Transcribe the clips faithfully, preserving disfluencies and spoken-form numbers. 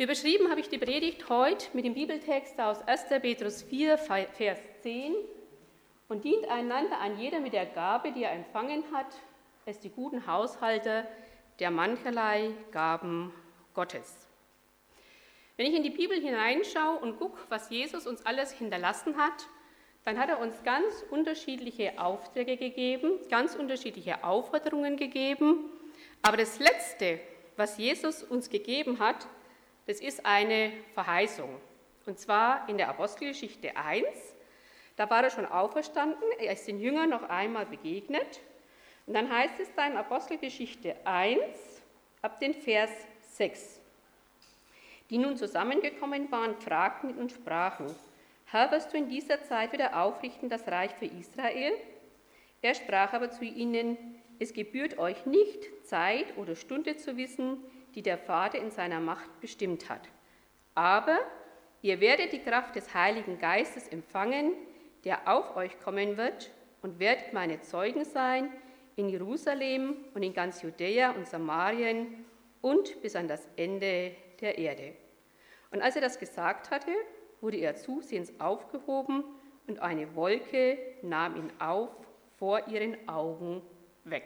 Überschrieben habe ich die Predigt heute mit dem Bibeltext aus erster Petrus vier, Vers zehn. Und dient einander an jeder mit der Gabe, die er empfangen hat, als die guten Haushalter der mancherlei Gaben Gottes. Wenn ich in die Bibel hineinschaue und gucke, was Jesus uns alles hinterlassen hat, dann hat er uns ganz unterschiedliche Aufträge gegeben, ganz unterschiedliche Aufforderungen gegeben. Aber das Letzte, was Jesus uns gegeben hat, das ist eine Verheißung. Und zwar in der Apostelgeschichte eins. Da war er schon auferstanden, er ist den Jüngern noch einmal begegnet. Und dann heißt es da in Apostelgeschichte eins, ab den Vers sechs. Die nun zusammengekommen waren, fragten ihn und sprachen: Herr, wirst du in dieser Zeit wieder aufrichten das Reich für Israel? Er sprach aber zu ihnen: Es gebührt euch nicht, Zeit oder Stunde zu wissen, die der Vater in seiner Macht bestimmt hat. Aber ihr werdet die Kraft des Heiligen Geistes empfangen, der auf euch kommen wird, und werdet meine Zeugen sein in Jerusalem und in ganz Judäa und Samarien und bis an das Ende der Erde. Und als er das gesagt hatte, wurde er zusehends aufgehoben, und eine Wolke nahm ihn auf vor ihren Augen weg.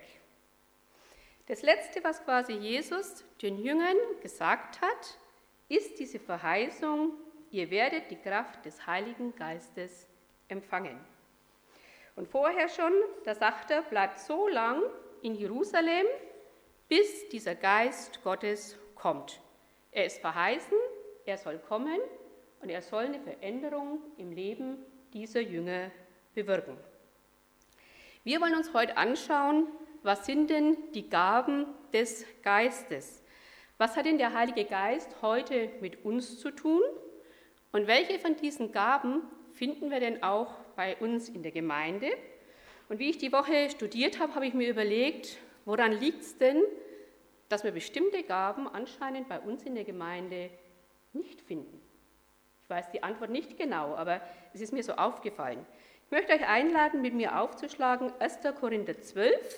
Das Letzte, was quasi Jesus den Jüngern gesagt hat, ist diese Verheißung: Ihr werdet die Kraft des Heiligen Geistes empfangen. Und vorher schon, da sagt er, bleibt so lang in Jerusalem, bis dieser Geist Gottes kommt. Er ist verheißen, er soll kommen und er soll eine Veränderung im Leben dieser Jünger bewirken. Wir wollen uns heute anschauen, was sind denn die Gaben des Geistes? Was hat denn der Heilige Geist heute mit uns zu tun? Und welche von diesen Gaben finden wir denn auch bei uns in der Gemeinde? Und wie ich die Woche studiert habe, habe ich mir überlegt, woran liegt es denn, dass wir bestimmte Gaben anscheinend bei uns in der Gemeinde nicht finden? Ich weiß die Antwort nicht genau, aber es ist mir so aufgefallen. Ich möchte euch einladen, mit mir aufzuschlagen, erster Korinther zwölf.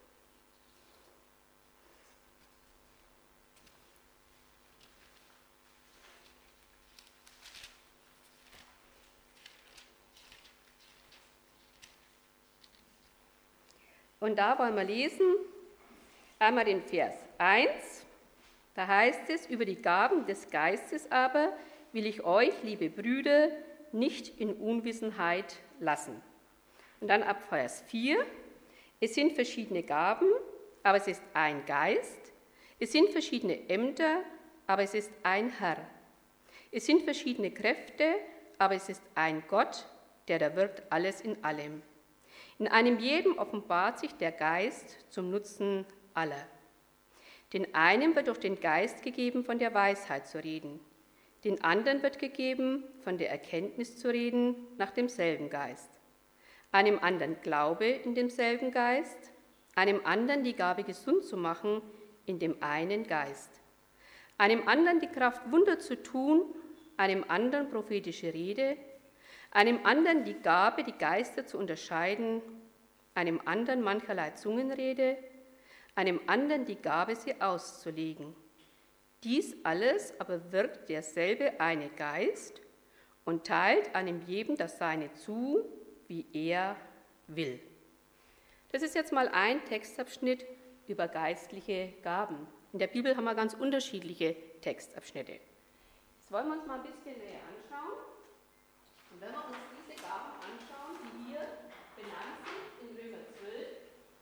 Und da wollen wir lesen, einmal den Vers eins, da heißt es: Über die Gaben des Geistes aber will ich euch, liebe Brüder, nicht in Unwissenheit lassen. Und dann ab Vers vier, es sind verschiedene Gaben, aber es ist ein Geist. Es sind verschiedene Ämter, aber es ist ein Herr. Es sind verschiedene Kräfte, aber es ist ein Gott, der da wirkt alles in allem. In einem jeden offenbart sich der Geist zum Nutzen aller. Den einen wird durch den Geist gegeben, von der Weisheit zu reden. Den anderen wird gegeben, von der Erkenntnis zu reden, nach demselben Geist. Einem anderen Glaube in demselben Geist, einem anderen die Gabe, gesund zu machen, in dem einen Geist. Einem anderen die Kraft, Wunder zu tun, einem anderen prophetische Rede, einem anderen die Gabe, die Geister zu unterscheiden, einem anderen mancherlei Zungenrede, einem anderen die Gabe, sie auszulegen. Dies alles aber wirkt derselbe eine Geist und teilt einem jedem das Seine zu, wie er will. Das ist jetzt mal ein Textabschnitt über geistliche Gaben. In der Bibel haben wir ganz unterschiedliche Textabschnitte. Jetzt wollen wir uns mal ein bisschen näher anschauen. Und wenn wir uns diese Gaben anschauen, die hier benannt sind in Römer zwölf,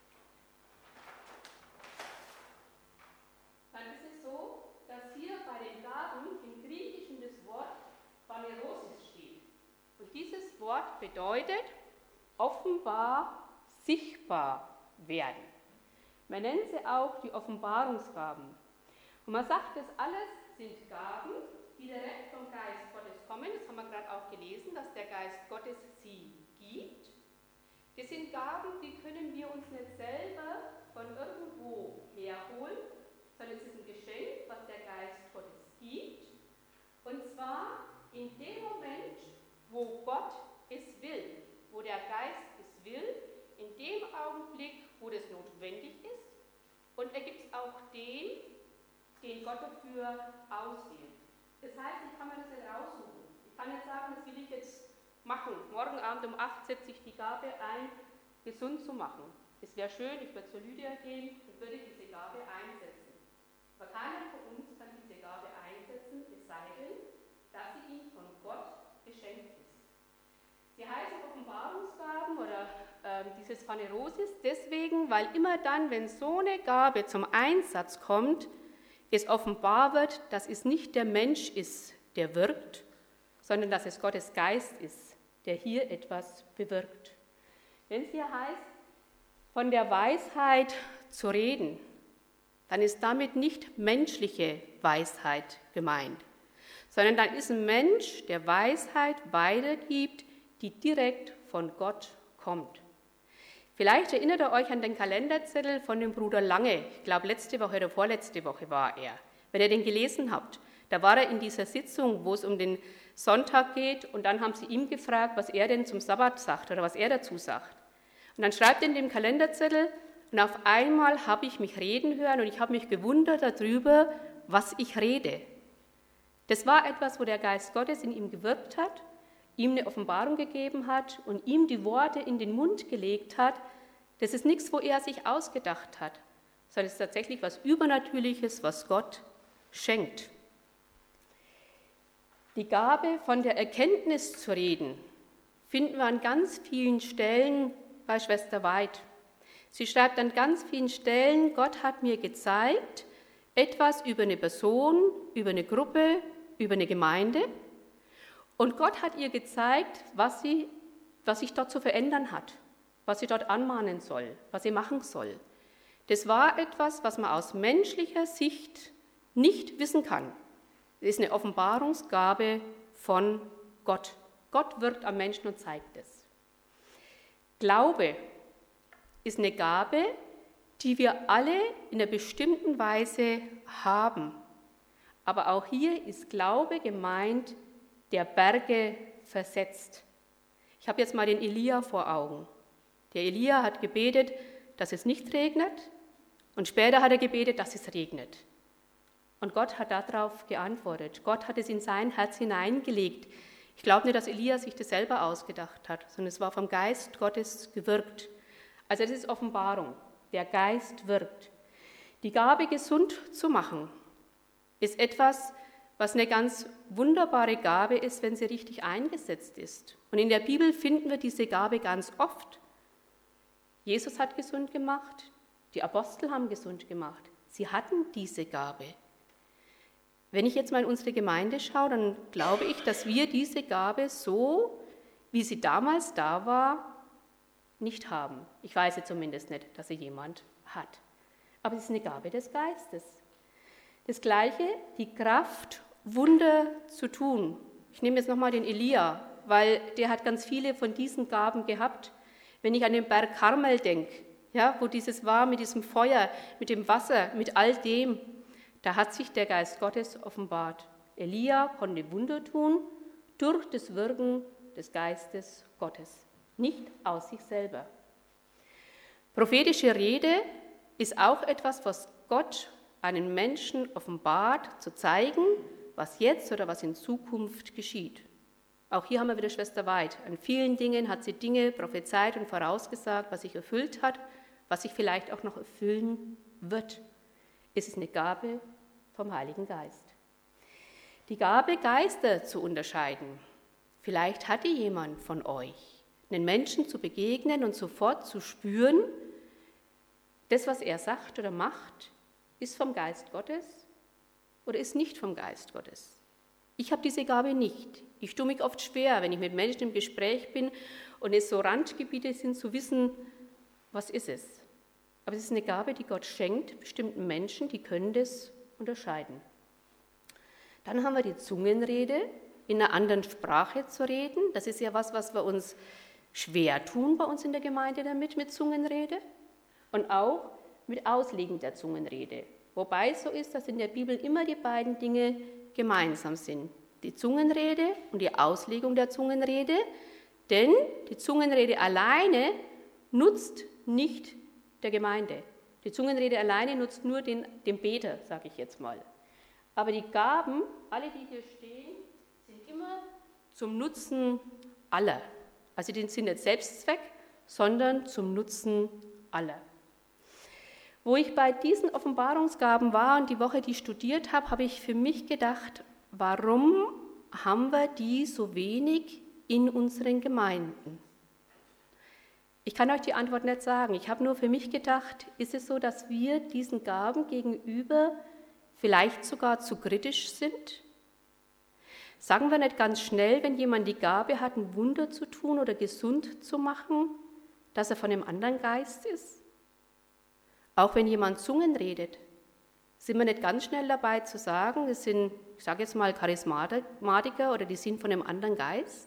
dann ist es so, dass hier bei den Gaben im Griechischen das Wort Phanerosis steht. Und dieses Wort bedeutet offenbar, sichtbar werden. Man nennt sie auch die Offenbarungsgaben. Und man sagt, das alles sind Gaben, die direkt vom Geist Gottes kommen. Das haben wir gerade auch gelesen, dass der Geist Gottes sie gibt. Das sind Gaben, die können wir uns nicht selber von irgendwo herholen, sondern es ist ein Geschenk, was der Geist Gottes gibt. Und zwar in dem Moment, wo Gott es will, wo der Geist es will, in dem Augenblick, wo das notwendig ist. Und er gibt es auch den, den Gott dafür auswählt. Das heißt, ich kann mir das nicht raussuchen. Ich kann nicht sagen, das will ich jetzt machen. Morgen Abend um acht setze ich die Gabe ein, gesund zu machen. Es wäre schön, ich würde zur Lydia gehen und würde diese Gabe einsetzen. Aber keiner von uns kann diese Gabe einsetzen, es sei denn, dass sie ihm von Gott geschenkt ist. Sie heißen Offenbarungsgaben oder äh, dieses Phanerosis deswegen, weil immer dann, wenn so eine Gabe zum Einsatz kommt, es offenbar wird, dass es nicht der Mensch ist, der wirkt, sondern dass es Gottes Geist ist, der hier etwas bewirkt. Wenn es hier heißt, von der Weisheit zu reden, dann ist damit nicht menschliche Weisheit gemeint, sondern dann ist ein Mensch, der Weisheit weitergibt, die direkt von Gott kommt. Vielleicht erinnert ihr euch an den Kalenderzettel von dem Bruder Lange. Ich glaube, letzte Woche oder vorletzte Woche war er. Wenn ihr den gelesen habt, da war er in dieser Sitzung, wo es um den Sonntag geht, und dann haben sie ihm gefragt, was er denn zum Sabbat sagt oder was er dazu sagt. Und dann schreibt er in dem Kalenderzettel, und auf einmal habe ich mich reden hören und ich habe mich gewundert darüber, was ich rede. Das war etwas, wo der Geist Gottes in ihm gewirkt hat, ihm eine Offenbarung gegeben hat und ihm die Worte in den Mund gelegt hat. Das ist nichts, wo er sich ausgedacht hat, sondern es ist tatsächlich was Übernatürliches, was Gott schenkt. Die Gabe, von der Erkenntnis zu reden, finden wir an ganz vielen Stellen bei Schwester Weid. Sie schreibt an ganz vielen Stellen, Gott hat mir gezeigt, etwas über eine Person, über eine Gruppe, über eine Gemeinde. Und Gott hat ihr gezeigt, was sie, was sich dort zu verändern hat, was sie dort anmahnen soll, was sie machen soll. Das war etwas, was man aus menschlicher Sicht nicht wissen kann. Es ist eine Offenbarungsgabe von Gott. Gott wirkt am Menschen und zeigt es. Glaube ist eine Gabe, die wir alle in einer bestimmten Weise haben. Aber auch hier ist Glaube gemeint, der Berge versetzt. Ich habe jetzt mal den Elia vor Augen. Der Elia hat gebetet, dass es nicht regnet, und später hat er gebetet, dass es regnet. Und Gott hat darauf geantwortet. Gott hat es in sein Herz hineingelegt. Ich glaube nicht, dass Elia sich das selber ausgedacht hat, sondern es war vom Geist Gottes gewirkt. Also das ist Offenbarung. Der Geist wirkt. Die Gabe, gesund zu machen, ist etwas, was eine ganz wunderbare Gabe ist, wenn sie richtig eingesetzt ist. Und in der Bibel finden wir diese Gabe ganz oft. Jesus hat gesund gemacht, die Apostel haben gesund gemacht. Sie hatten diese Gabe. Wenn ich jetzt mal in unsere Gemeinde schaue, dann glaube ich, dass wir diese Gabe so, wie sie damals da war, nicht haben. Ich weiß ja zumindest nicht, dass sie jemand hat. Aber es ist eine Gabe des Geistes. Das Gleiche, die Kraft, Wunder zu tun. Ich nehme jetzt nochmal den Elia, weil der hat ganz viele von diesen Gaben gehabt. Wenn ich an den Berg Karmel denke, ja, wo dieses war mit diesem Feuer, mit dem Wasser, mit all dem, da hat sich der Geist Gottes offenbart. Elia konnte Wunder tun durch das Wirken des Geistes Gottes, nicht aus sich selber. Prophetische Rede ist auch etwas, was Gott einen Menschen offenbart, zu zeigen, was jetzt oder was in Zukunft geschieht. Auch hier haben wir wieder Schwester Weid. An vielen Dingen hat sie Dinge prophezeit und vorausgesagt, was sich erfüllt hat, was sich vielleicht auch noch erfüllen wird. Es ist eine Gabe vom Heiligen Geist. Die Gabe, Geister zu unterscheiden. Vielleicht hatte jemand von euch, einen Menschen zu begegnen und sofort zu spüren, das, was er sagt oder macht, ist vom Geist Gottes oder ist nicht vom Geist Gottes. Ich habe diese Gabe nicht. Ich tue mich oft schwer, wenn ich mit Menschen im Gespräch bin und es so Randgebiete sind, zu wissen, was ist es. Aber es ist eine Gabe, die Gott schenkt bestimmten Menschen, die können das unterscheiden. Dann haben wir die Zungenrede, in einer anderen Sprache zu reden. Das ist ja was, was wir uns schwer tun bei uns in der Gemeinde damit, mit Zungenrede. Und auch mit Auslegen der Zungenrede. Wobei es so ist, dass in der Bibel immer die beiden Dinge gemeinsam sind. Die Zungenrede und die Auslegung der Zungenrede. Denn die Zungenrede alleine nutzt nicht der Gemeinde. Die Zungenrede alleine nutzt nur den, den Beter, sage ich jetzt mal. Aber die Gaben, alle, die hier stehen, sind immer zum Nutzen aller. Also die sind nicht Selbstzweck, sondern zum Nutzen aller. Wo ich bei diesen Offenbarungsgaben war und die Woche die studiert habe, habe ich für mich gedacht, warum haben wir die so wenig in unseren Gemeinden? Ich kann euch die Antwort nicht sagen. Ich habe nur für mich gedacht, ist es so, dass wir diesen Gaben gegenüber vielleicht sogar zu kritisch sind? Sagen wir nicht ganz schnell, wenn jemand die Gabe hat, ein Wunder zu tun oder gesund zu machen, dass er von einem anderen Geist ist? Auch wenn jemand Zungen redet, sind wir nicht ganz schnell dabei zu sagen, es sind, ich sage jetzt mal, Charismatiker oder die sind von einem anderen Geist?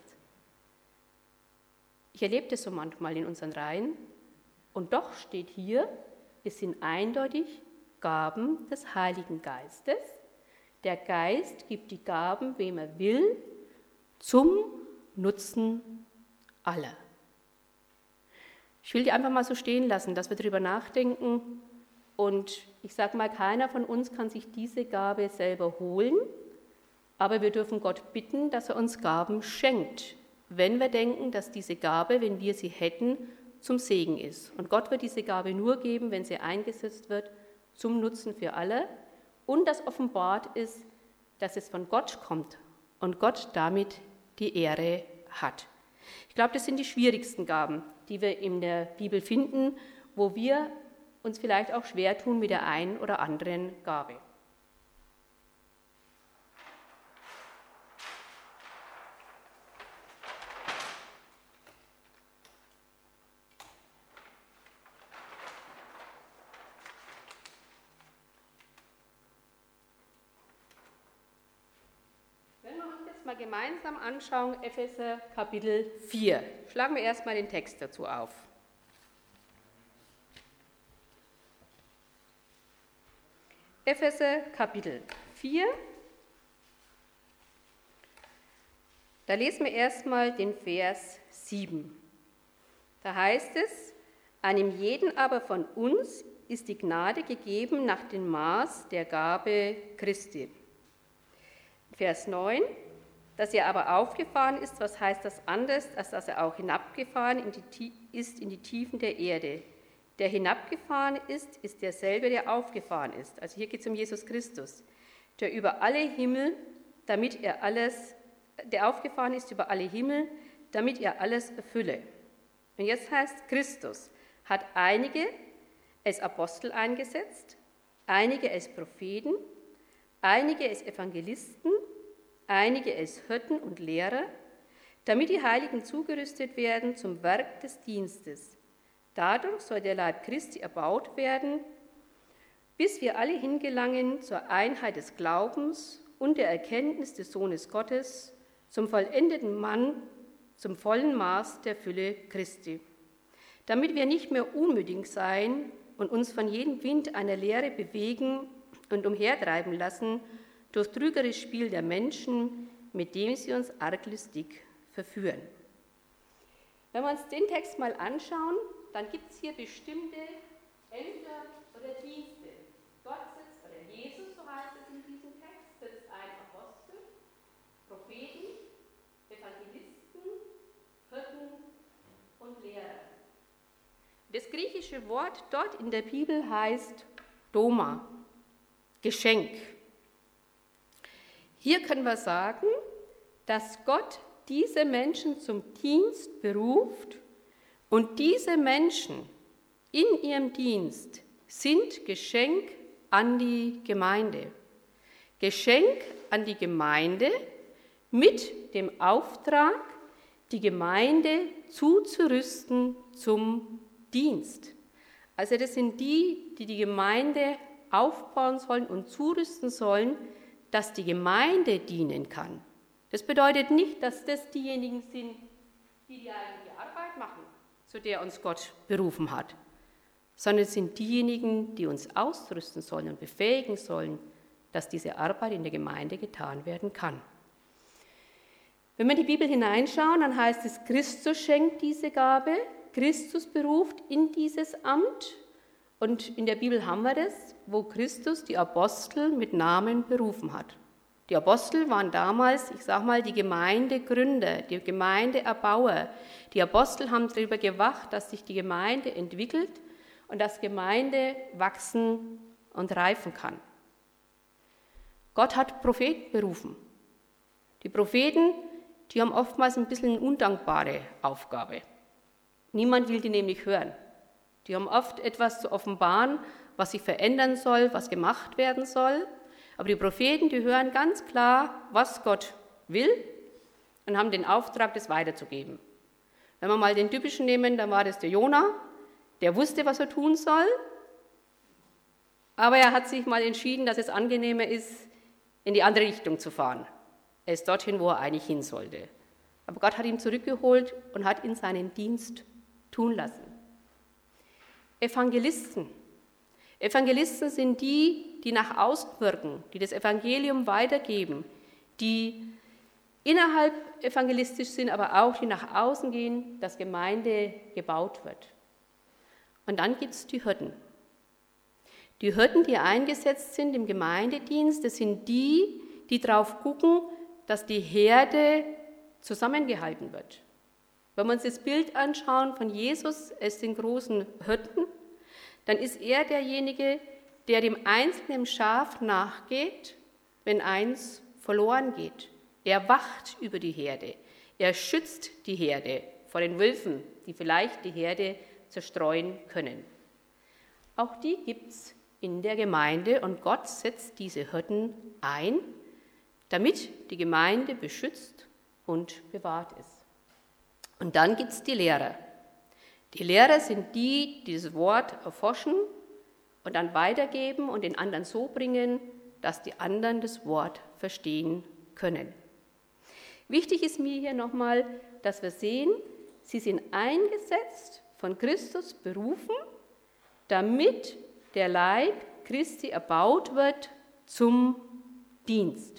Ich erlebe das so manchmal in unseren Reihen. Und doch steht hier, es sind eindeutig Gaben des Heiligen Geistes. Der Geist gibt die Gaben, wem er will, zum Nutzen aller. Ich will die einfach mal so stehen lassen, dass wir darüber nachdenken. Und ich sage mal, keiner von uns kann sich diese Gabe selber holen, aber wir dürfen Gott bitten, dass er uns Gaben schenkt, wenn wir denken, dass diese Gabe, wenn wir sie hätten, zum Segen ist. Und Gott wird diese Gabe nur geben, wenn sie eingesetzt wird, zum Nutzen für alle und das offenbart ist, dass es von Gott kommt und Gott damit die Ehre hat. Ich glaube, das sind die schwierigsten Gaben, die wir in der Bibel finden, wo wir uns vielleicht auch schwer tun mit der einen oder anderen Gabe. Mal gemeinsam anschauen, Epheser Kapitel vier. Schlagen wir erstmal den Text dazu auf. Epheser Kapitel vier. Da lesen wir erstmal den Vers sieben. Da heißt es, einem jeden aber von uns ist die Gnade gegeben nach dem Maß der Gabe Christi. Vers neun. Dass er aber aufgefahren ist, was heißt das anders, als dass er auch hinabgefahren in die, ist in die Tiefen der Erde. Der hinabgefahren ist, ist derselbe, der aufgefahren ist. Also hier geht es um Jesus Christus, der über alle Himmel, damit er alles, der aufgefahren ist über alle Himmel, damit er alles erfülle. Und jetzt heißt, Christus hat einige als Apostel eingesetzt, einige als Propheten, einige als Evangelisten, einige als Hirten und Lehrer, damit die Heiligen zugerüstet werden zum Werk des Dienstes. Dadurch soll der Leib Christi erbaut werden, bis wir alle hingelangen zur Einheit des Glaubens und der Erkenntnis des Sohnes Gottes, zum vollendeten Mann, zum vollen Maß der Fülle Christi. Damit wir nicht mehr unmütig sein und uns von jedem Wind einer Lehre bewegen und umhertreiben lassen, durch trügerisches Spiel der Menschen, mit dem sie uns arglistig verführen. Wenn wir uns den Text mal anschauen, dann gibt es hier bestimmte Ämter oder Dienste. Gott sitzt, oder Jesus, so heißt es in diesem Text, sitzt ein Apostel, Propheten, Evangelisten, Hirten und Lehrer. Das griechische Wort dort in der Bibel heißt Doma, Geschenk. Hier können wir sagen, dass Gott diese Menschen zum Dienst beruft und diese Menschen in ihrem Dienst sind Geschenk an die Gemeinde. Geschenk an die Gemeinde mit dem Auftrag, die Gemeinde zuzurüsten zum Dienst. Also das sind die, die die Gemeinde aufbauen sollen und zurüsten sollen, dass die Gemeinde dienen kann. Das bedeutet nicht, dass das diejenigen sind, die die eigentliche Arbeit machen, zu der uns Gott berufen hat, sondern es sind diejenigen, die uns ausrüsten sollen und befähigen sollen, dass diese Arbeit in der Gemeinde getan werden kann. Wenn wir in die Bibel hineinschauen, dann heißt es, Christus schenkt diese Gabe, Christus beruft in dieses Amt Und in der Bibel haben wir das, wo Christus die Apostel mit Namen berufen hat. Die Apostel waren damals, ich sage mal, die Gemeindegründer, die Gemeindeerbauer. Die Apostel haben darüber gewacht, dass sich die Gemeinde entwickelt und dass Gemeinde wachsen und reifen kann. Gott hat Propheten berufen. Die Propheten, die haben oftmals ein bisschen eine undankbare Aufgabe. Niemand will die nämlich hören. Die haben oft etwas zu offenbaren, was sich verändern soll, was gemacht werden soll. Aber die Propheten, die hören ganz klar, was Gott will und haben den Auftrag, das weiterzugeben. Wenn wir mal den typischen nehmen, dann war das der Jona, der wusste, was er tun soll, aber er hat sich mal entschieden, dass es angenehmer ist, in die andere Richtung zu fahren. Er ist dorthin, wo er eigentlich hin sollte. Aber Gott hat ihn zurückgeholt und hat ihn seinen Dienst tun lassen. Evangelisten. Evangelisten sind die, die nach außen wirken, die das Evangelium weitergeben, die innerhalb evangelistisch sind, aber auch die nach außen gehen, dass Gemeinde gebaut wird. Und dann gibt es die Hirten. Die Hirten, die eingesetzt sind im Gemeindedienst, das sind die, die darauf gucken, dass die Herde zusammengehalten wird. Wenn wir uns das Bild anschauen von Jesus als den großen Hirten, dann ist er derjenige, der dem einzelnen Schaf nachgeht, wenn eins verloren geht. Er wacht über die Herde. Er schützt die Herde vor den Wölfen, die vielleicht die Herde zerstreuen können. Auch die gibt es in der Gemeinde und Gott setzt diese Hirten ein, damit die Gemeinde beschützt und bewahrt ist. Und dann gibt es die Lehrer. Die Lehrer sind die, die das Wort erforschen und dann weitergeben und den anderen so bringen, dass die anderen das Wort verstehen können. Wichtig ist mir hier nochmal, dass wir sehen, sie sind eingesetzt, von Christus berufen, damit der Leib Christi erbaut wird zum Dienst.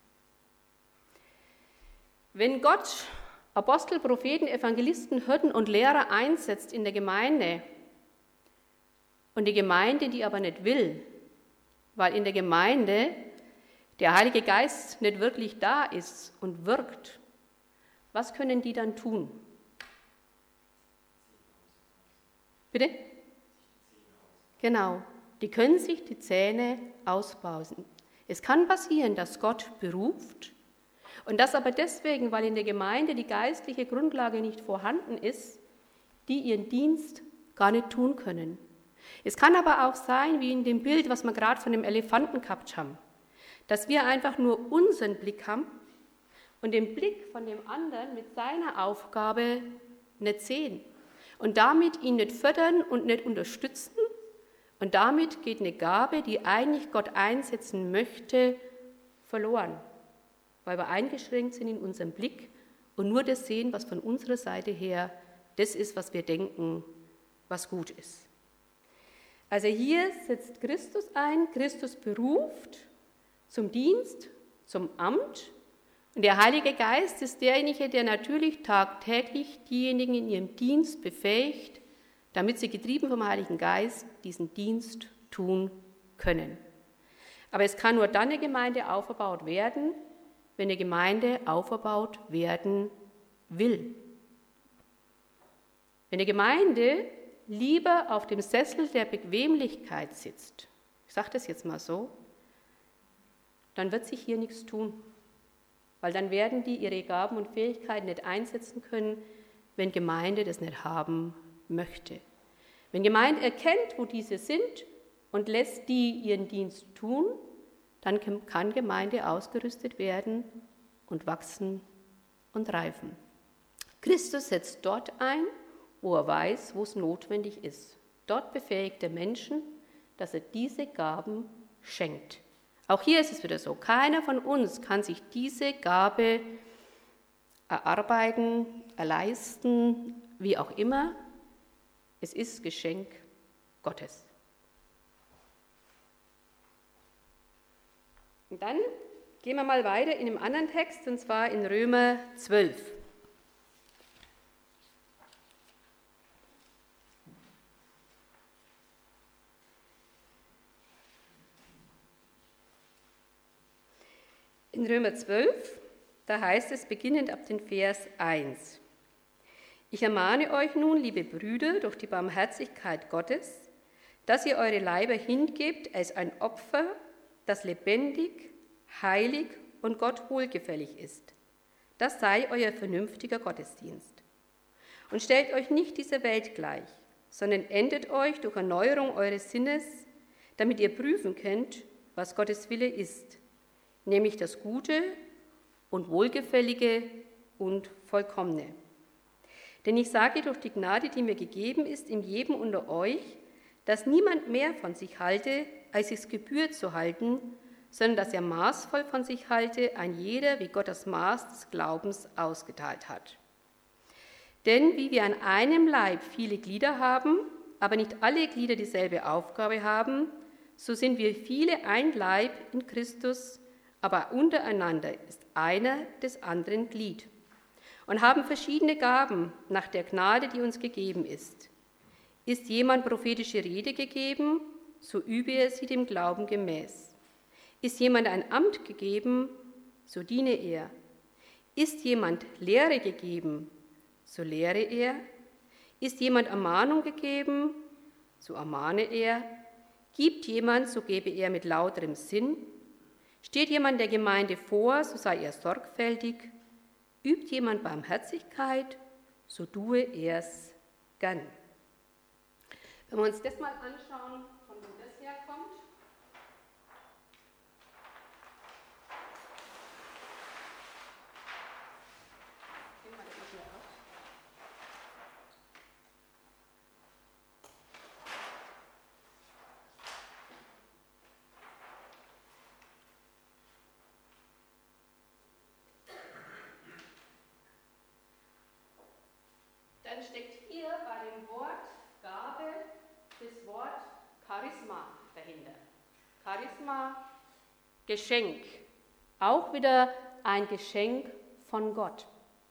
Wenn Gott Apostel, Propheten, Evangelisten, Hirten und Lehrer einsetzt in der Gemeinde und die Gemeinde die aber nicht will, weil in der Gemeinde der Heilige Geist nicht wirklich da ist und wirkt, was können die dann tun? Bitte? Genau, die können sich die Zähne ausbausen. Es kann passieren, dass Gott beruft und das aber deswegen, weil in der Gemeinde die geistliche Grundlage nicht vorhanden ist, die ihren Dienst gar nicht tun können. Es kann aber auch sein, wie in dem Bild, was wir gerade von dem Elefanten gehabt haben, dass wir einfach nur unseren Blick haben und den Blick von dem anderen mit seiner Aufgabe nicht sehen und damit ihn nicht fördern und nicht unterstützen und damit geht eine Gabe, die eigentlich Gott einsetzen möchte, verloren, weil wir eingeschränkt sind in unserem Blick und nur das sehen, was von unserer Seite her das ist, was wir denken, was gut ist. Also hier setzt Christus ein, Christus beruft zum Dienst, zum Amt und der Heilige Geist ist derjenige, der natürlich tagtäglich diejenigen in ihrem Dienst befähigt, damit sie getrieben vom Heiligen Geist diesen Dienst tun können. Aber es kann nur dann eine Gemeinde aufgebaut werden, wenn eine Gemeinde aufgebaut werden will. Wenn eine Gemeinde lieber auf dem Sessel der Bequemlichkeit sitzt, ich sage das jetzt mal so, dann wird sich hier nichts tun, weil dann werden die ihre Gaben und Fähigkeiten nicht einsetzen können, wenn Gemeinde das nicht haben möchte. Wenn Gemeinde erkennt, wo diese sind und lässt die ihren Dienst tun, dann kann Gemeinde ausgerüstet werden und wachsen und reifen. Christus setzt dort ein, wo er weiß, wo es notwendig ist. Dort befähigt er Menschen, dass er diese Gaben schenkt. Auch hier ist es wieder so, keiner von uns kann sich diese Gabe erarbeiten, erleisten, wie auch immer. Es ist Geschenk Gottes. Und dann gehen wir mal weiter in einem anderen Text, und zwar in Römer zwölf. In Römer zwölf, da heißt es, beginnend ab den Vers eins. Ich ermahne euch nun, liebe Brüder, durch die Barmherzigkeit Gottes, dass ihr eure Leiber hingebt als ein Opfer, das lebendig, heilig und Gott wohlgefällig ist. Das sei euer vernünftiger Gottesdienst. Und stellt euch nicht dieser Welt gleich, sondern endet euch durch Erneuerung eures Sinnes, damit ihr prüfen könnt, was Gottes Wille ist, nämlich das Gute und Wohlgefällige und Vollkommene. Denn ich sage durch die Gnade, die mir gegeben ist, in jedem unter euch, dass niemand mehr von sich halte, als es gebührt zu halten, sondern dass er maßvoll von sich halte, ein jeder, wie Gott das Maß des Glaubens ausgeteilt hat. Denn wie wir an einem Leib viele Glieder haben, aber nicht alle Glieder dieselbe Aufgabe haben, so sind wir viele ein Leib in Christus, aber untereinander ist einer des anderen Glied und haben verschiedene Gaben nach der Gnade, die uns gegeben ist. Ist jemand prophetische Rede gegeben, so übe er sie dem Glauben gemäß. Ist jemand ein Amt gegeben, so diene er. Ist jemand Lehre gegeben, so lehre er. Ist jemand Ermahnung gegeben, so ermahne er. Gibt jemand, so gebe er mit lauterem Sinn. Steht jemand der Gemeinde vor, so sei er sorgfältig. Übt jemand Barmherzigkeit, so tue er's gern. Wenn wir uns das mal anschauen, von wo das herkommt. Nehmen wir das mal auf. Dann steckt hier bei dem Wort Gabe das Wort Charisma dahinter. Charisma, Geschenk. Auch wieder ein Geschenk von Gott.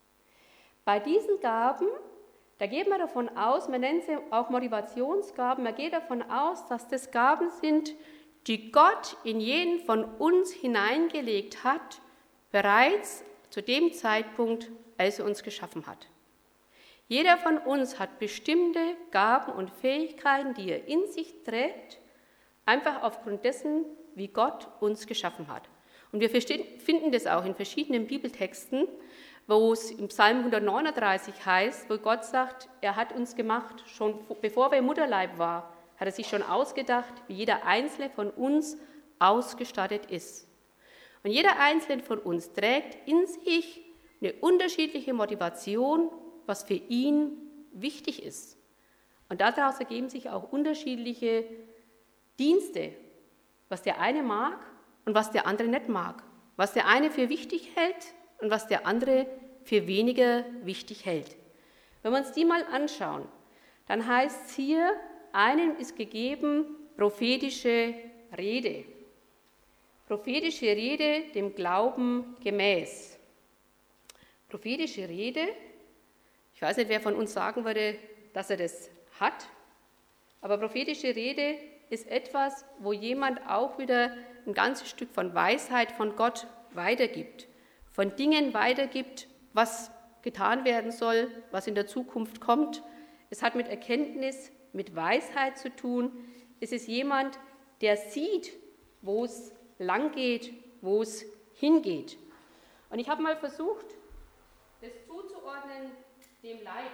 Bei diesen Gaben, da geht man davon aus, man nennt sie auch Motivationsgaben, man geht davon aus, dass das Gaben sind, die Gott in jeden von uns hineingelegt hat, bereits zu dem Zeitpunkt, als er uns geschaffen hat. Jeder von uns hat bestimmte Gaben und Fähigkeiten, die er in sich trägt, einfach aufgrund dessen, wie Gott uns geschaffen hat. Und wir finden das auch in verschiedenen Bibeltexten, wo es im Psalm hundertneununddreißig heißt, wo Gott sagt, er hat uns gemacht, schon bevor wir im Mutterleib waren, hat er sich schon ausgedacht, wie jeder Einzelne von uns ausgestattet ist. Und jeder Einzelne von uns trägt in sich eine unterschiedliche Motivation, was für ihn wichtig ist. Und daraus ergeben sich auch unterschiedliche Dienste, was der eine mag und was der andere nicht mag, was der eine für wichtig hält und was der andere für weniger wichtig hält. Wenn wir uns die mal anschauen, dann heißt es hier, einem ist gegeben prophetische Rede. Prophetische Rede dem Glauben gemäß. Prophetische Rede, ich weiß nicht, wer von uns sagen würde, dass er das hat, aber prophetische Rede ist etwas, wo jemand auch wieder ein ganzes Stück von Weisheit von Gott weitergibt, von Dingen weitergibt, was getan werden soll, was in der Zukunft kommt. Es hat mit Erkenntnis, mit Weisheit zu tun. Es ist jemand, der sieht, wo es lang geht, wo es hingeht. Und ich habe mal versucht, das zuzuordnen dem Leib.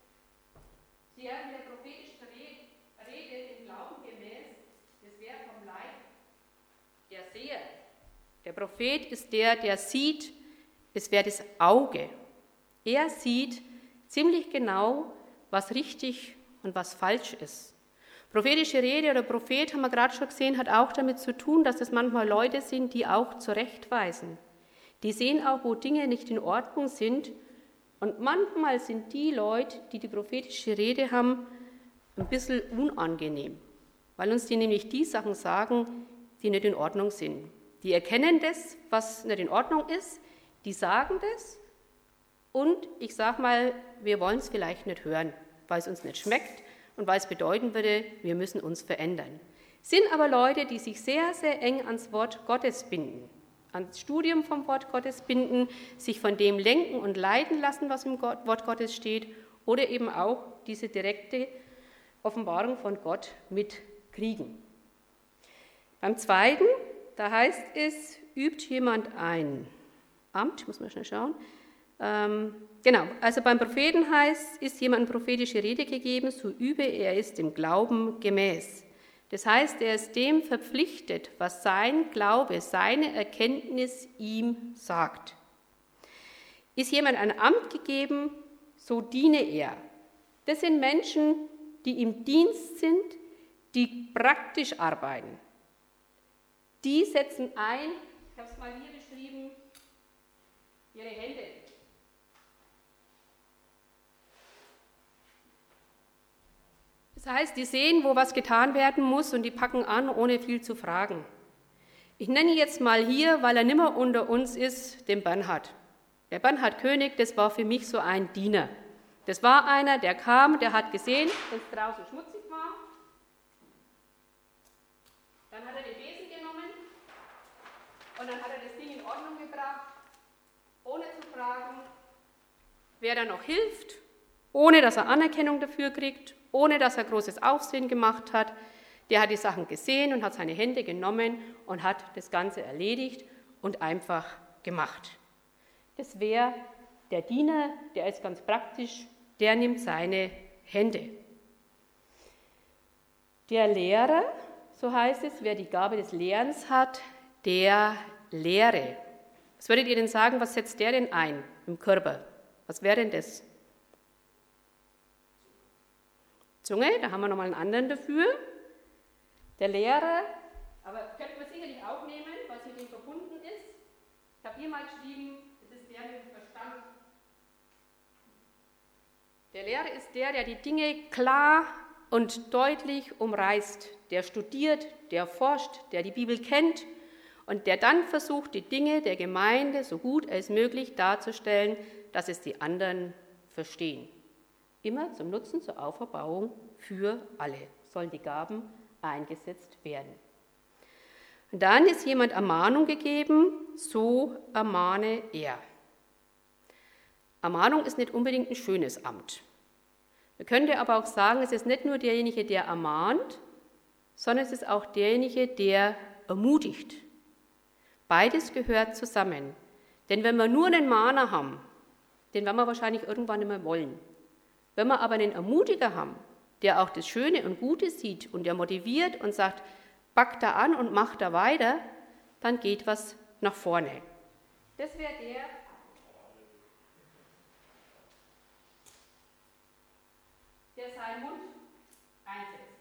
Sie haben der prophetischen Rede im Glauben gemäß, das wäre vom Leib der Seher. Der Prophet ist der, der sieht, es wäre das Auge. Er sieht ziemlich genau, was richtig und was falsch ist. Prophetische Rede oder Prophet, haben wir gerade schon gesehen, hat auch damit zu tun, dass es manchmal Leute sind, die auch zurechtweisen. Die sehen auch, wo Dinge nicht in Ordnung sind. Und manchmal sind die Leute, die die prophetische Rede haben, ein bisschen unangenehm, weil uns die nämlich die Sachen sagen, die nicht in Ordnung sind. Die erkennen das, was nicht in Ordnung ist, die sagen das und ich sage mal, wir wollen es vielleicht nicht hören, weil es uns nicht schmeckt und weil es bedeuten würde, wir müssen uns verändern. Sind aber Leute, die sich sehr, sehr eng ans Wort Gottes binden. ans Studium vom Wort Gottes binden, sich von dem lenken und leiten lassen, was im Wort Gottes steht, oder eben auch diese direkte Offenbarung von Gott mitkriegen. Beim zweiten, da heißt es, übt jemand ein Amt, muss man schnell schauen. Ähm, genau, also beim Propheten heißt, ist jemandem prophetische Rede gegeben, so übe er es dem Glauben gemäß. Das heißt, er ist dem verpflichtet, was sein Glaube, seine Erkenntnis ihm sagt. Ist jemand ein Amt gegeben, so diene er. Das sind Menschen, die im Dienst sind, die praktisch arbeiten. Die setzen ein, ich habe es mal hier beschrieben, ihre Hände. Das heißt, die sehen, wo was getan werden muss und die packen an, ohne viel zu fragen. Ich nenne jetzt mal hier, weil er nimmer unter uns ist, den Bernhard. Der Bernhard König, das war für mich so ein Diener. Das war einer, der kam, der hat gesehen, wenn es draußen schmutzig war. Dann hat er den Besen genommen und dann hat er das Ding in Ordnung gebracht, ohne zu fragen, wer da noch hilft, ohne dass er Anerkennung dafür kriegt, ohne dass er großes Aufsehen gemacht hat. Der hat die Sachen gesehen und hat seine Hände genommen und hat das Ganze erledigt und einfach gemacht. Das wäre der Diener, der ist ganz praktisch, der nimmt seine Hände. Der Lehrer, so heißt es, wer die Gabe des Lehrens hat, der lehre. Was würdet ihr denn sagen, was setzt der denn ein im Körper? Was wäre denn das? Zunge, da haben wir nochmal einen anderen dafür. Der Lehrer, aber könnte man sicherlich auch nehmen, was mit dem verbunden ist. Ich habe hier mal geschrieben, das ist der mit dem Verstand. Der Lehrer ist der, der die Dinge klar und deutlich umreißt, der studiert, der forscht, der die Bibel kennt und der dann versucht, die Dinge der Gemeinde so gut als möglich darzustellen, dass es die anderen verstehen. Immer zum Nutzen, zur Auferbauung für alle sollen die Gaben eingesetzt werden. Und dann ist jemand Ermahnung gegeben, so ermahne er. Ermahnung ist nicht unbedingt ein schönes Amt. Man könnte aber auch sagen, es ist nicht nur derjenige, der ermahnt, sondern es ist auch derjenige, der ermutigt. Beides gehört zusammen. Denn wenn wir nur einen Mahner haben, den werden wir wahrscheinlich irgendwann nicht mehr wollen. Wenn wir aber einen Ermutiger haben, der auch das Schöne und Gute sieht und der motiviert und sagt, pack da an und mach da weiter, dann geht was nach vorne. Das wäre der, der seinen Mund einsetzt.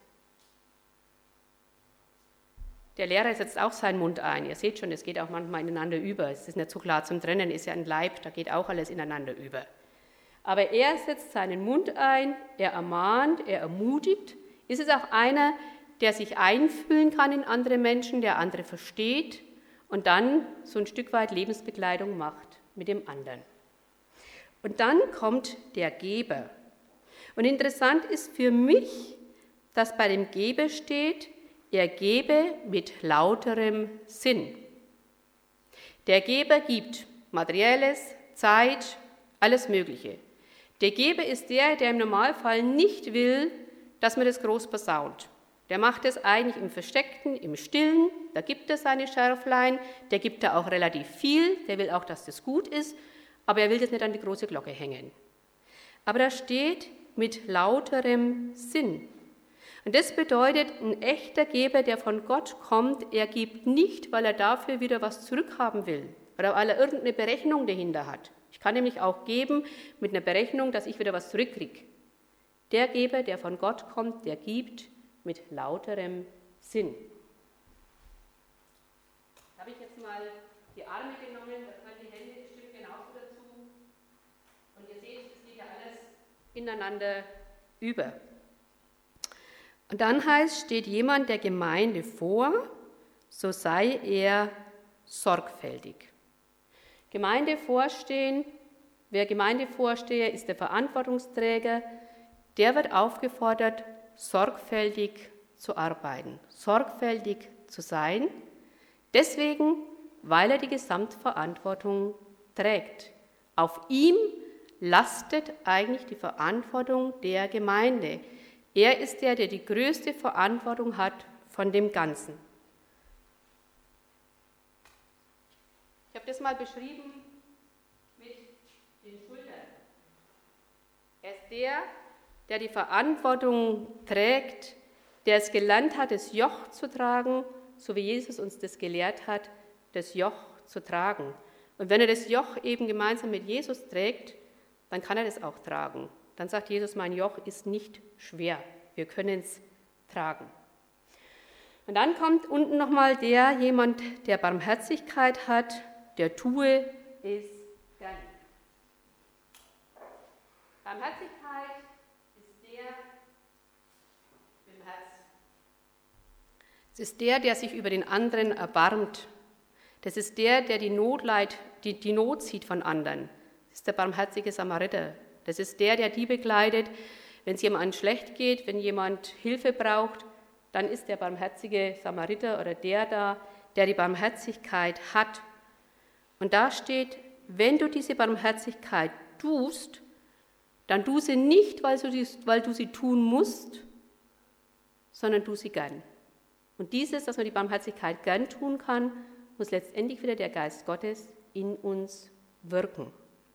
Der Lehrer setzt auch seinen Mund ein. Ihr seht schon, es geht auch manchmal ineinander über. Es ist nicht so klar zum Trennen, ist ja ein Leib, da geht auch alles ineinander über. Aber er setzt seinen Mund ein, er ermahnt, er ermutigt. Ist es auch einer, der sich einfühlen kann in andere Menschen, der andere versteht und dann so ein Stück weit Lebensbekleidung macht mit dem anderen. Und dann kommt der Geber. Und interessant ist für mich, dass bei dem Geber steht, er gebe mit lauterem Sinn. Der Geber gibt Materielles, Zeit, alles Mögliche. Der Geber ist der, der im Normalfall nicht will, dass man das groß posaunt. Der macht es eigentlich im Versteckten, im Stillen, da gibt er seine Schärflein, der gibt da auch relativ viel, der will auch, dass das gut ist, aber er will das nicht an die große Glocke hängen. Aber da steht mit lauterem Sinn. Und das bedeutet, ein echter Geber, der von Gott kommt, er gibt nicht, weil er dafür wieder was zurückhaben will oder weil er irgendeine Berechnung dahinter hat. Ich kann nämlich auch geben mit einer Berechnung, dass ich wieder was zurückkriege. Der Geber, der von Gott kommt, der gibt mit lauterem Sinn. Da habe ich jetzt mal die Arme genommen, da können die Hände bestimmt genauso dazu. Und ihr seht, es geht ja alles ineinander über. Und dann heißt, steht jemand der Gemeinde vor, so sei er sorgfältig. Gemeinde vorstehen, wer Gemeindevorsteher ist, der Verantwortungsträger, der wird aufgefordert, sorgfältig zu arbeiten, sorgfältig zu sein. Deswegen, weil er die Gesamtverantwortung trägt. Auf ihm lastet eigentlich die Verantwortung der Gemeinde. Er ist der, der die größte Verantwortung hat von dem Ganzen. Ich habe das mal beschrieben mit den Schultern. Er ist der, der die Verantwortung trägt, der es gelernt hat, das Joch zu tragen, so wie Jesus uns das gelehrt hat, das Joch zu tragen. Und wenn er das Joch eben gemeinsam mit Jesus trägt, dann kann er das auch tragen. Dann sagt Jesus, mein Joch ist nicht schwer, wir können es tragen. Und dann kommt unten nochmal der, jemand, der Barmherzigkeit hat, der tue es gern. Barmherzigkeit ist der im Herz. Es ist der, der sich über den anderen erbarmt. Das ist der, der die Not leid, die, die Not sieht von anderen. Das ist der barmherzige Samariter. Das ist der, der die begleitet, wenn es jemandem schlecht geht, wenn jemand Hilfe braucht, dann ist der barmherzige Samariter oder der da, der die Barmherzigkeit hat. Und da steht, wenn du diese Barmherzigkeit tust, dann tu sie nicht, weil du, sie, weil du sie tun musst, sondern tu sie gern. Und dieses, dass man die Barmherzigkeit gern tun kann, muss letztendlich wieder der Geist Gottes in uns wirken.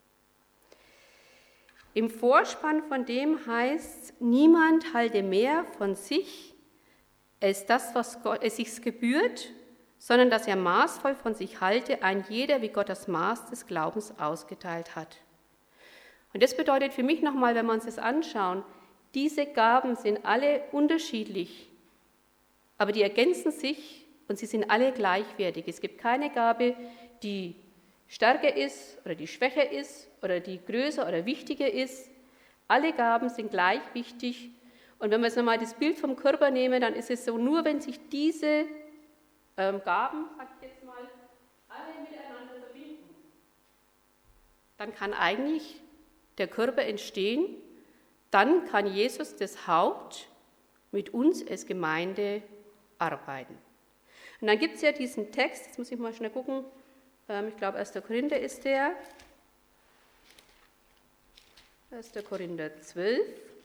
Im Vorspann von dem heißt, niemand halte mehr von sich als das, was Gott, es sich gebührt, sondern dass er maßvoll von sich halte, ein jeder, wie Gott das Maß des Glaubens ausgeteilt hat. Und das bedeutet für mich nochmal, wenn wir uns das anschauen, diese Gaben sind alle unterschiedlich, aber die ergänzen sich und sie sind alle gleichwertig. Es gibt keine Gabe, die stärker ist oder die schwächer ist oder die größer oder wichtiger ist. Alle Gaben sind gleich wichtig. Und wenn wir jetzt nochmal das Bild vom Körper nehmen, dann ist es so, nur wenn sich diese ähm, Gaben, sag ich jetzt mal, alle miteinander verbinden, dann kann eigentlich der Körper entstehen, dann kann Jesus, das Haupt, mit uns als Gemeinde arbeiten. Und dann gibt es ja diesen Text, jetzt muss ich mal schnell gucken, ähm, ich glaube erster Korinther ist der, erster Korinther zwölf,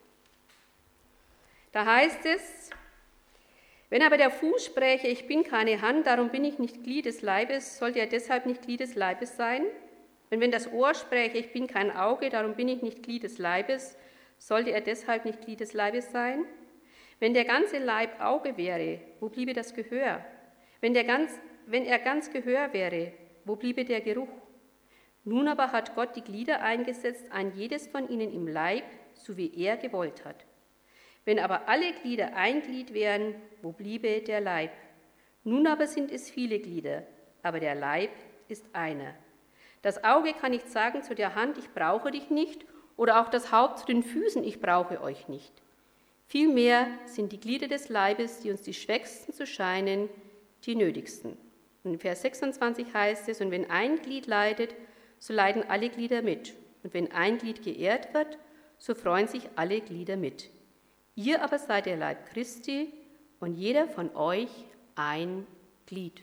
da heißt es, wenn aber der Fuß spräche, ich bin keine Hand, darum bin ich nicht Glied des Leibes, sollte er deshalb nicht Glied des Leibes sein? Und wenn das Ohr spräche, ich bin kein Auge, darum bin ich nicht Glied des Leibes, sollte er deshalb nicht Glied des Leibes sein? Wenn der ganze Leib Auge wäre, wo bliebe das Gehör? Wenn, der ganz, wenn er ganz Gehör wäre, wo bliebe der Geruch? Nun aber hat Gott die Glieder eingesetzt, ein jedes von ihnen im Leib, so wie er gewollt hat. Wenn aber alle Glieder ein Glied wären, wo bliebe der Leib? Nun aber sind es viele Glieder, aber der Leib ist einer. Das Auge kann nicht sagen zu der Hand, ich brauche dich nicht, oder auch das Haupt zu den Füßen, ich brauche euch nicht. Vielmehr sind die Glieder des Leibes, die uns die schwächsten zu scheinen, die nötigsten. Und in Vers sechsundzwanzig heißt es, und wenn ein Glied leidet, so leiden alle Glieder mit. Und wenn ein Glied geehrt wird, so freuen sich alle Glieder mit. Ihr aber seid der Leib Christi und jeder von euch ein Glied.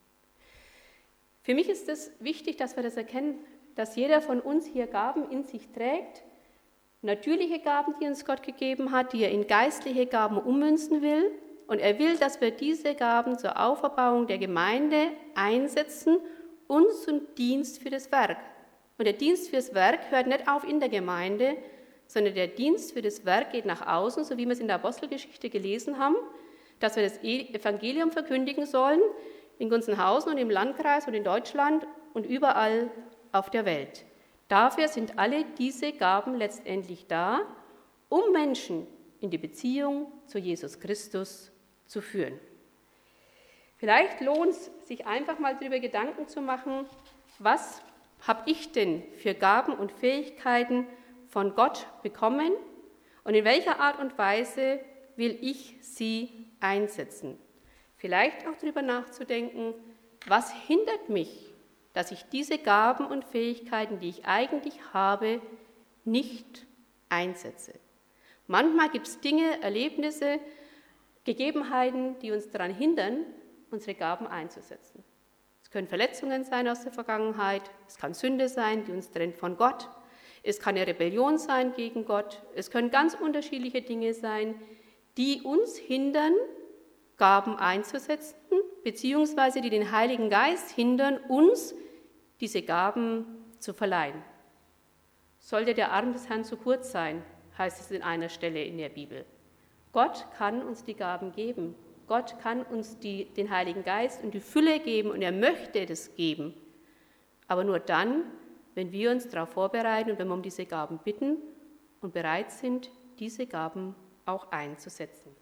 Für mich ist es wichtig, dass wir das erkennen, dass jeder von uns hier Gaben in sich trägt, natürliche Gaben, die uns Gott gegeben hat, die er in geistliche Gaben ummünzen will. Und er will, dass wir diese Gaben zur Auferbauung der Gemeinde einsetzen und zum Dienst für das Werk. Und der Dienst für das Werk hört nicht auf in der Gemeinde, sondern der Dienst für das Werk geht nach außen, so wie wir es in der Apostelgeschichte gelesen haben, dass wir das Evangelium verkündigen sollen in Gunzenhausen und im Landkreis und in Deutschland und überall auf der Welt. Dafür sind alle diese Gaben letztendlich da, um Menschen in die Beziehung zu Jesus Christus zu führen. Vielleicht lohnt es sich einfach mal darüber Gedanken zu machen, was habe ich denn für Gaben und Fähigkeiten von Gott bekommen und in welcher Art und Weise will ich sie einsetzen. Vielleicht auch darüber nachzudenken, was hindert mich, dass ich diese Gaben und Fähigkeiten, die ich eigentlich habe, nicht einsetze. Manchmal gibt es Dinge, Erlebnisse, Gegebenheiten, die uns daran hindern, unsere Gaben einzusetzen. Es können Verletzungen sein aus der Vergangenheit, es kann Sünde sein, die uns trennt von Gott, es kann eine Rebellion sein gegen Gott, es können ganz unterschiedliche Dinge sein, die uns hindern, Gaben einzusetzen, beziehungsweise die den Heiligen Geist hindern, uns diese Gaben zu verleihen. Sollte der Arm des Herrn zu kurz sein, heißt es in einer Stelle in der Bibel. Gott kann uns die Gaben geben. Gott kann uns die, den Heiligen Geist und die Fülle geben und er möchte das geben. Aber nur dann, wenn wir uns darauf vorbereiten und wenn wir um diese Gaben bitten und bereit sind, diese Gaben auch einzusetzen.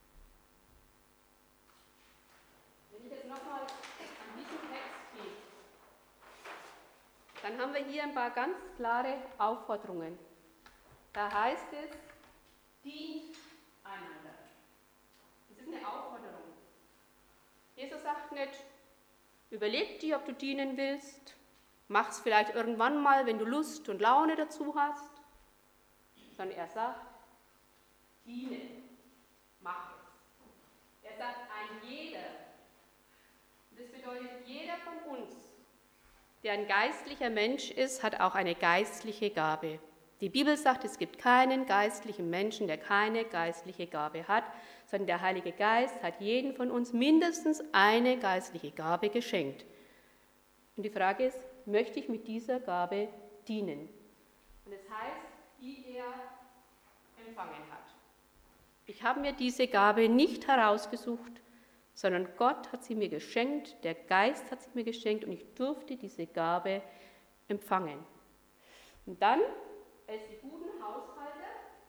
Wenn ich jetzt nochmal an diesen Text gehe, dann haben wir hier ein paar ganz klare Aufforderungen. Da heißt es, dient einander. Das ist eine Aufforderung. Jesus sagt nicht, überleg dir, ob du dienen willst, mach es vielleicht irgendwann mal, wenn du Lust und Laune dazu hast, sondern er sagt, diene, mach es. Er sagt, ein jeder, das bedeutet, jeder von uns, der ein geistlicher Mensch ist, hat auch eine geistliche Gabe. Die Bibel sagt, es gibt keinen geistlichen Menschen, der keine geistliche Gabe hat, sondern der Heilige Geist hat jedem von uns mindestens eine geistliche Gabe geschenkt. Und die Frage ist, möchte ich mit dieser Gabe dienen? Und es heißt, die er empfangen hat. Ich habe mir diese Gabe nicht herausgesucht, sondern Gott hat sie mir geschenkt, der Geist hat sie mir geschenkt und ich durfte diese Gabe empfangen. Und dann als die guten Haushalter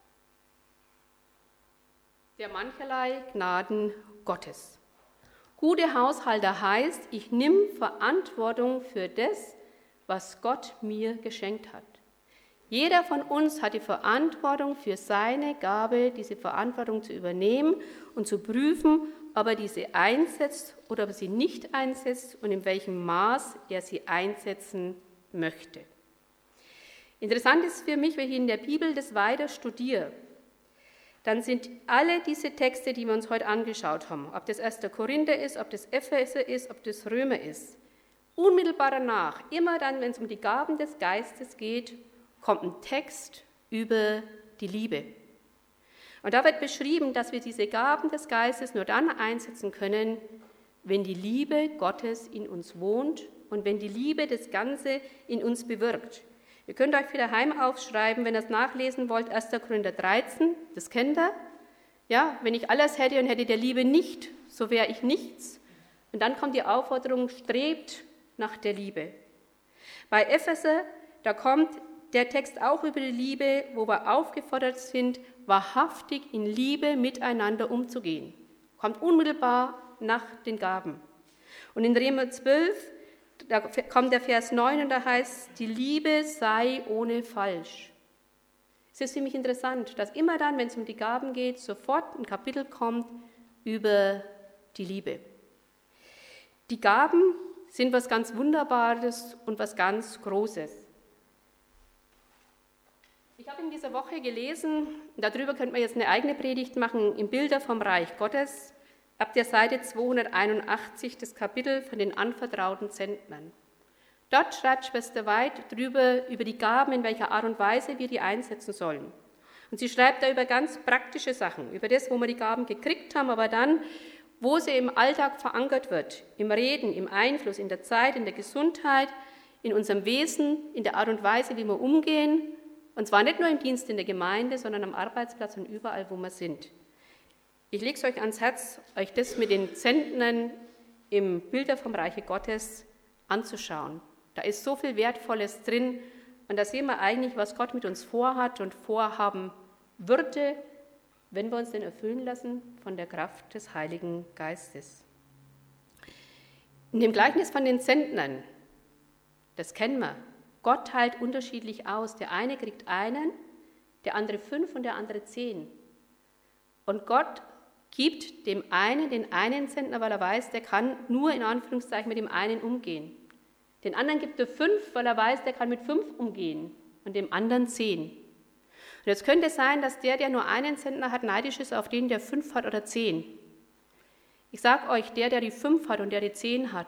der mancherlei Gnaden Gottes. Gute Haushalter heißt, ich nehme Verantwortung für das, was Gott mir geschenkt hat. Jeder von uns hat die Verantwortung für seine Gabe, diese Verantwortung zu übernehmen und zu prüfen, ob er diese einsetzt oder ob er sie nicht einsetzt und in welchem Maß er sie einsetzen möchte. Interessant ist für mich, wenn ich in der Bibel das weiter studiere, dann sind alle diese Texte, die wir uns heute angeschaut haben, ob das erster Korinther ist, ob das Epheser ist, ob das Römer ist, unmittelbar danach, immer dann, wenn es um die Gaben des Geistes geht, kommt ein Text über die Liebe. Und da wird beschrieben, dass wir diese Gaben des Geistes nur dann einsetzen können, wenn die Liebe Gottes in uns wohnt und wenn die Liebe das Ganze in uns bewirkt. Ihr könnt euch für daheim aufschreiben, wenn ihr es nachlesen wollt, erster Korinther dreizehn, das kennt ihr. Ja, wenn ich alles hätte und hätte der Liebe nicht, so wäre ich nichts. Und dann kommt die Aufforderung, strebt nach der Liebe. Bei Epheser, da kommt der Text auch über die Liebe, wo wir aufgefordert sind, wahrhaftig in Liebe miteinander umzugehen. Kommt unmittelbar nach den Gaben. Und in Römer zwölf, da kommt der Vers neun und da heißt, die Liebe sei ohne Falsch. Es ist ziemlich interessant, dass immer dann, wenn es um die Gaben geht, sofort ein Kapitel kommt über die Liebe. Die Gaben sind was ganz Wunderbares und was ganz Großes. Ich habe in dieser Woche gelesen, darüber könnte man jetzt eine eigene Predigt machen, im Bilder vom Reich Gottes, ab der Seite zweihunderteinundachtzig, das Kapitel von den anvertrauten Zentnern. Dort schreibt Schwester Weid drüber, über die Gaben, in welcher Art und Weise wir die einsetzen sollen. Und sie schreibt da über ganz praktische Sachen, über das, wo wir die Gaben gekriegt haben, aber dann, wo sie im Alltag verankert wird, im Reden, im Einfluss, in der Zeit, in der Gesundheit, in unserem Wesen, in der Art und Weise, wie wir umgehen, und zwar nicht nur im Dienst in der Gemeinde, sondern am Arbeitsplatz und überall, wo wir sind. Ich lege es euch ans Herz, euch das mit den Zentnern im Bilder vom Reiche Gottes anzuschauen. Da ist so viel Wertvolles drin und da sehen wir eigentlich, was Gott mit uns vorhat und vorhaben würde, wenn wir uns denn erfüllen lassen von der Kraft des Heiligen Geistes. In dem Gleichnis von den Zentnern, das kennen wir, Gott teilt unterschiedlich aus. Der eine kriegt einen, der andere fünf und der andere zehn. Und Gott gibt dem einen den einen Zentner, weil er weiß, der kann nur in Anführungszeichen mit dem einen umgehen. Den anderen gibt er fünf, weil er weiß, der kann mit fünf umgehen und dem anderen zehn. Und jetzt könnte es sein, dass der, der nur einen Zentner hat, neidisch ist auf den, der fünf hat oder zehn. Ich sage euch, der, der die fünf hat und der die zehn hat,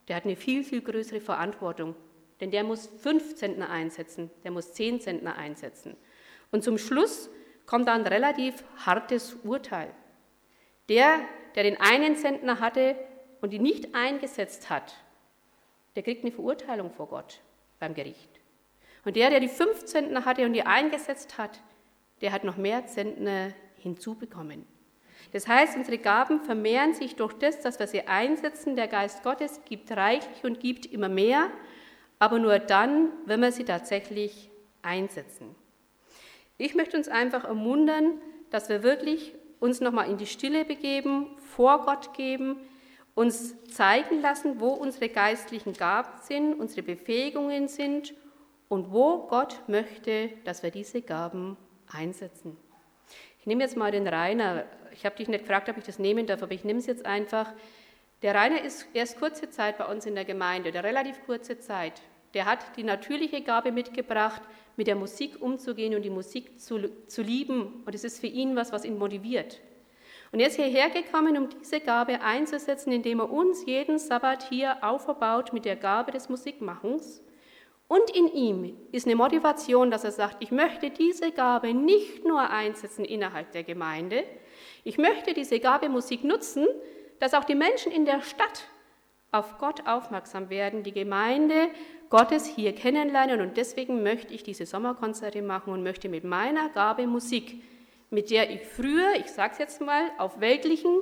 der hat eine viel, viel größere Verantwortung. Denn der muss fünf Zentner einsetzen, der muss zehn Zentner einsetzen. Und zum Schluss kommt dann ein relativ hartes Urteil. Der, der den einen Zentner hatte und ihn nicht eingesetzt hat, der kriegt eine Verurteilung vor Gott beim Gericht. Und der, der die fünf Zentner hatte und die eingesetzt hat, der hat noch mehr Zentner hinzubekommen. Das heißt, unsere Gaben vermehren sich durch das, dass wir sie einsetzen. Der Geist Gottes gibt reichlich und gibt immer mehr, aber nur dann, wenn wir sie tatsächlich einsetzen. Ich möchte uns einfach ermuntern, dass wir wirklich uns nochmal in die Stille begeben, vor Gott geben, uns zeigen lassen, wo unsere geistlichen Gaben sind, unsere Befähigungen sind und wo Gott möchte, dass wir diese Gaben einsetzen. Ich nehme jetzt mal den Rainer. Ich habe dich nicht gefragt, ob ich das nehmen darf, aber ich nehme es jetzt einfach. Der Rainer ist erst kurze Zeit bei uns in der Gemeinde, der relativ kurze Zeit. Der hat die natürliche Gabe mitgebracht, mit der Musik umzugehen und die Musik zu, zu lieben. Und es ist für ihn was, was ihn motiviert. Und er ist hierher gekommen, um diese Gabe einzusetzen, indem er uns jeden Sabbat hier auferbaut mit der Gabe des Musikmachens. Und in ihm ist eine Motivation, dass er sagt, ich möchte diese Gabe nicht nur einsetzen innerhalb der Gemeinde, ich möchte diese Gabe Musik nutzen, dass auch die Menschen in der Stadt auf Gott aufmerksam werden, die Gemeinde Gottes hier kennenlernen und deswegen möchte ich diese Sommerkonzerte machen und möchte mit meiner Gabe Musik, mit der ich früher, ich sage es jetzt mal, auf weltlichen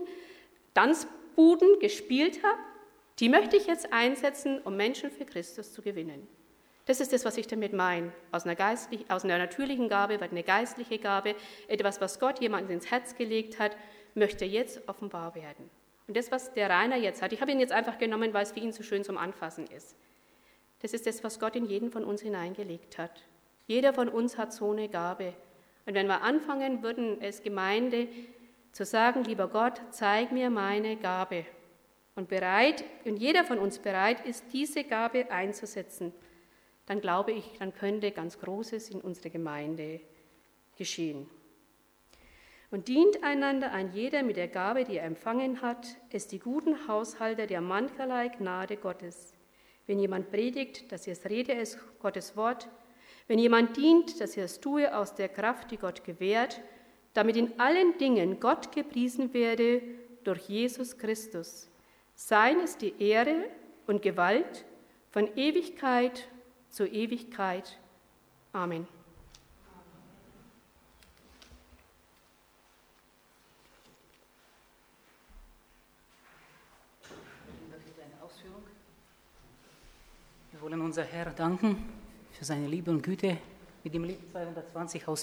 Tanzbuden gespielt habe, die möchte ich jetzt einsetzen, um Menschen für Christus zu gewinnen. Das ist das, was ich damit meine. Aus einer, geistlich, aus einer natürlichen Gabe wird eine geistliche Gabe, etwas, was Gott jemandem ins Herz gelegt hat, möchte jetzt offenbar werden. Und das, was der Rainer jetzt hat, ich habe ihn jetzt einfach genommen, weil es für ihn so schön zum Anfassen ist. Das ist das, was Gott in jeden von uns hineingelegt hat. Jeder von uns hat so eine Gabe. Und wenn wir anfangen würden, als Gemeinde zu sagen, lieber Gott, zeig mir meine Gabe. Und bereit, und jeder von uns bereit ist, diese Gabe einzusetzen, dann glaube ich, dann könnte ganz Großes in unserer Gemeinde geschehen. Und dient einander ein jeder mit der Gabe, die er empfangen hat, es die guten Haushalter der mancherlei Gnade Gottes. Wenn jemand predigt, dass er es rede, es Gottes Wort. Wenn jemand dient, dass er es tue aus der Kraft, die Gott gewährt, damit in allen Dingen Gott gepriesen werde durch Jesus Christus. Sein ist die Ehre und Gewalt von Ewigkeit zu Ewigkeit. Amen. Wir wollen unser Herr danken für seine Liebe und Güte mit dem Lied zweihundertzwanzig aus.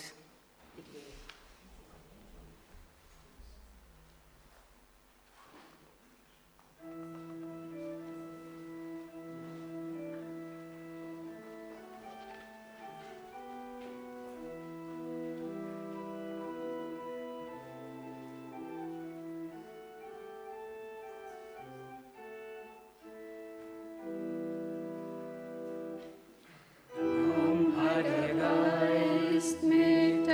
Mit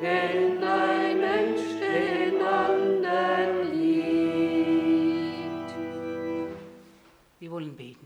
wenn ein Mensch den anderen liebt. Wir wollen beten.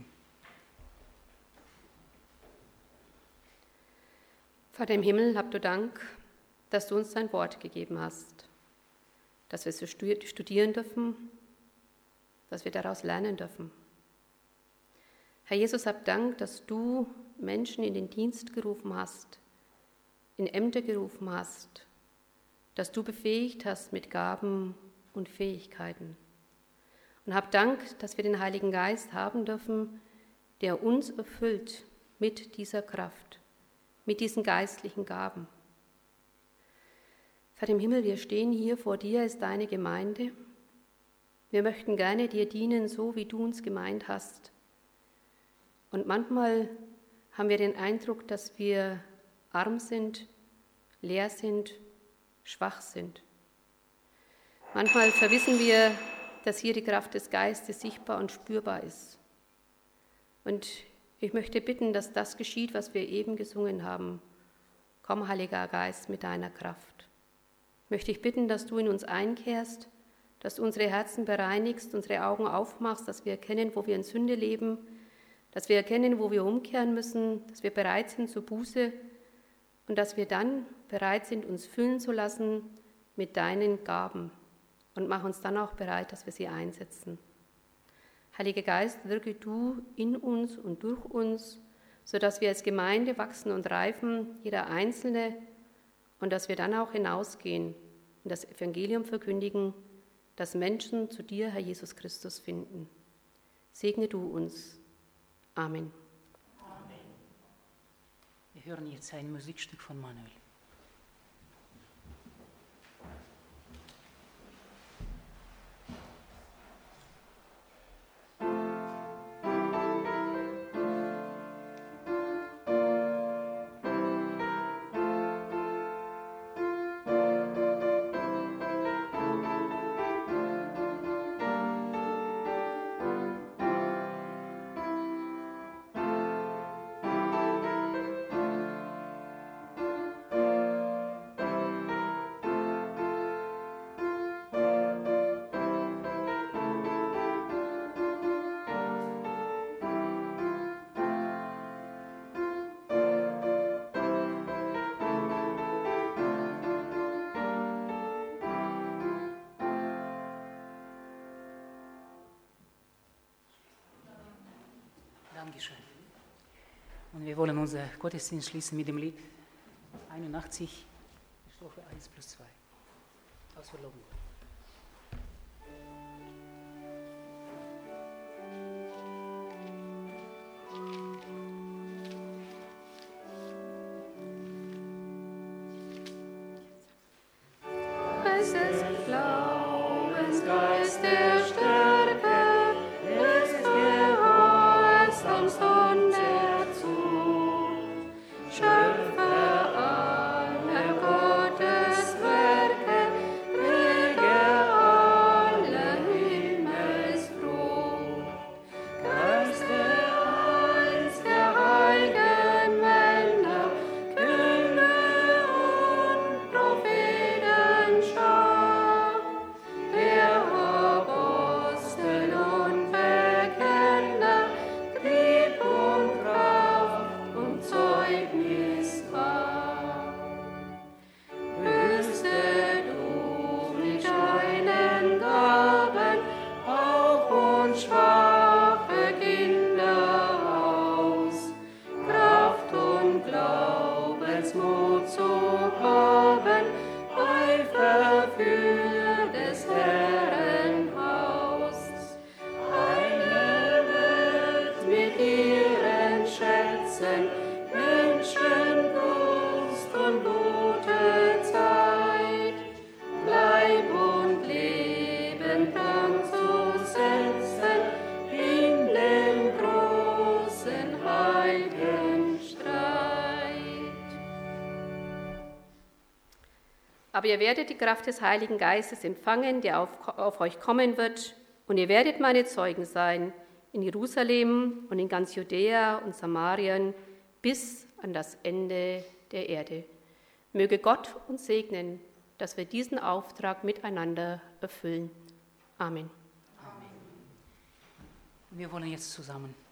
Vater im Himmel, hab du Dank, dass du uns dein Wort gegeben hast, dass wir es studieren dürfen, dass wir daraus lernen dürfen. Herr Jesus, hab Dank, dass du Menschen in den Dienst gerufen hast, in Ämter gerufen hast, dass du befähigt hast mit Gaben und Fähigkeiten. Und hab Dank, dass wir den Heiligen Geist haben dürfen, der uns erfüllt mit dieser Kraft, mit diesen geistlichen Gaben. Vater im Himmel, wir stehen hier vor dir als deine Gemeinde. Wir möchten gerne dir dienen, so wie du uns gemeint hast. Und manchmal haben wir den Eindruck, dass wir arm sind, leer sind, schwach sind. Manchmal verwissen wir, dass hier die Kraft des Geistes sichtbar und spürbar ist. Und ich möchte bitten, dass das geschieht, was wir eben gesungen haben. Komm, Heiliger Geist, mit deiner Kraft. Möchte ich bitten, dass du in uns einkehrst, dass du unsere Herzen bereinigst, unsere Augen aufmachst, dass wir erkennen, wo wir in Sünde leben, dass wir erkennen, wo wir umkehren müssen, dass wir bereit sind zur Buße und dass wir dann bereit sind, uns füllen zu lassen mit deinen Gaben und mach uns dann auch bereit, dass wir sie einsetzen. Heiliger Geist, wirke du in uns und durch uns, sodass wir als Gemeinde wachsen und reifen, jeder Einzelne, und dass wir dann auch hinausgehen und das Evangelium verkündigen, dass Menschen zu dir, Herr Jesus Christus, finden. Segne du uns. Amen. Amen. Wir hören jetzt ein Musikstück von Manuel. Dankeschön. Und wir wollen unser Gottesdienst schließen mit dem Lied einundachtzig, Strophe eins plus zwei. Aus Verlobung. Es ist Glaubensgeist der Stärke, es ist Gehorsams und der Zucht, Schöpfer aller Gotteswerke, Träger aller Himmelsfrucht, Geist der Eins der heiligen Männer, Könige und Prophetenschar, der Apostel und Bekenner, Trieb und Kraft und Zeugnis war. Rüste du mit deinen Gaben auch uns schwache Kinder aus, Kraft und Glaubensmut zu haben, Eifer für des Herrn Haus. Eine Welt mit ihren Schätzen, Menschenbrust und gute Zeit, Leib und Leben dran zu setzen in den großen heiligen Streit. Aber ihr werdet die Kraft des Heiligen Geistes empfangen, der auf, auf euch kommen wird, und ihr werdet meine Zeugen sein in Jerusalem und in ganz Judäa und Samarien bis an das Ende der Erde. Möge Gott uns segnen, dass wir diesen Auftrag miteinander erfüllen. Amen. Amen. Wir wollen jetzt zusammen